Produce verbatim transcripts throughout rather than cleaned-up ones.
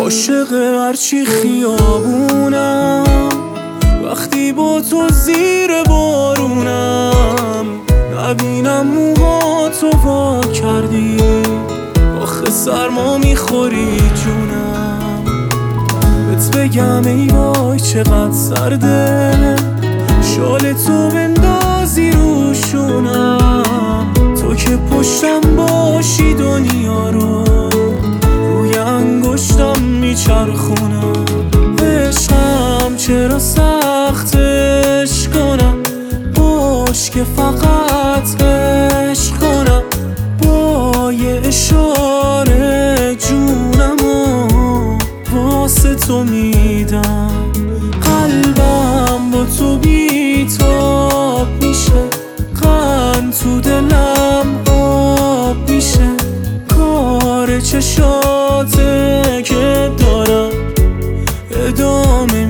عاشق هرچی خیابونم، وقتی با تو زیر بارونم، نبینم موهاتو وا کردی، آخه سرما میخوری جونم. بهت بگم ای وای چقدر سرده، شال تو بندازی روشونم، تو که پشتم باشی دنیا رو روی انگشتم میچرخونم. عشقم چرا سختش کنم، باش که فقط عشق کنم، با یه اشاره جونمو واسه تو میدم. قلبم با تو بیتاب میشه، قند تو دلم آب میشه، کار چشاته که دارم ادامه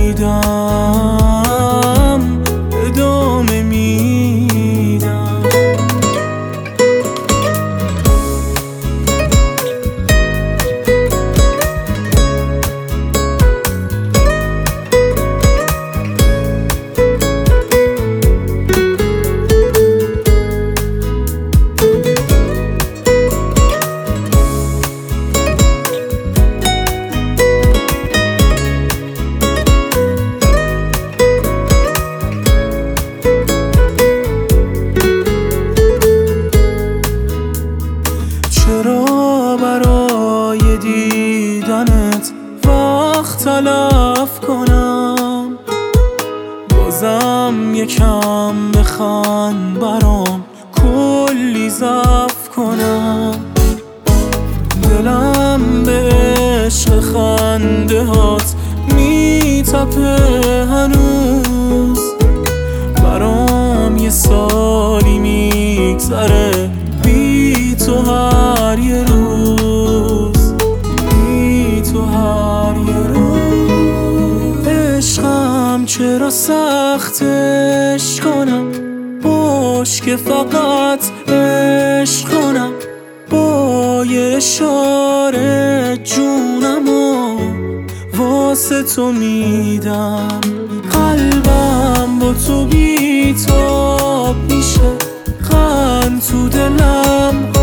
میدم، ادامه میدم. چرا برای دیدنت وقت تلف کنم، بازم یکم بخند برام کلی ضعف کنم. دلم به عشق خنده هات میتپه هنوز، برام یه سالی میگذره بی تو هر یه روز، بی تو هر یه روز. عشقم چرا سختش کنم، باش که فقط عشق کنم، با یه اشاره جونمو واسه تو میدم. قلبم با تو بیتاب میشه، قند تو دلم